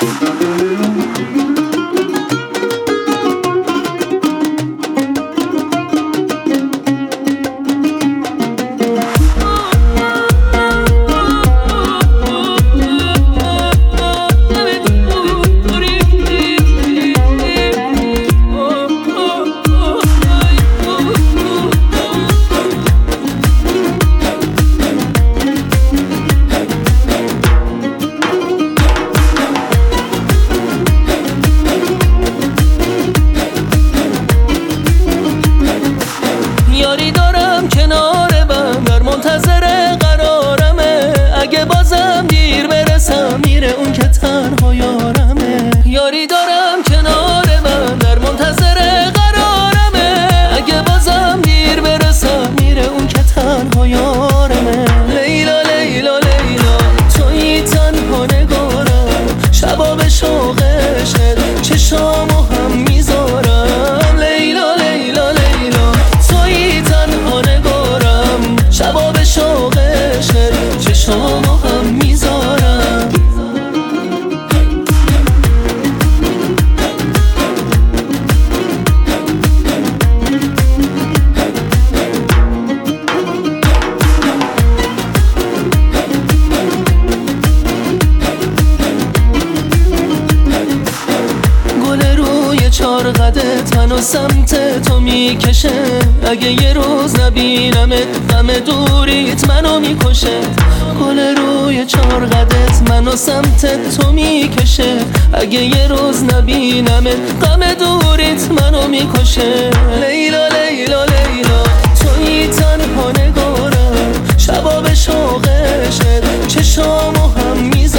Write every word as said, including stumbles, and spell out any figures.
یاری دارم کنار من در منتظر قرارمه، اگه بازم دیر برسم میره اون که تنها یارمه. یاری دارم کنار من در منتظر قرارمه، اگه بازم دیر برسم میره اون که تنها یارمه. لیلا لیلا لیلا تویی تنها نگارم، شبا به شوق عشقت چشامو هم میذارم. لیلا لیلا لیلا تویی تنها نگارم، شبا به شوق عشقت چشامو هم میذارم. چار قدت منو سمت تو میکشه، اگه یه روز نبینمت غم دوریت منو میکشه. گل روی چار قدت منو سمت تو میکشه، اگه یه روز نبینمت غم دوریت منو میکشه. لیلا لیلا لیلا تویی تنها نگارم، شبا به شوق عشقت چشامو هم میزنم.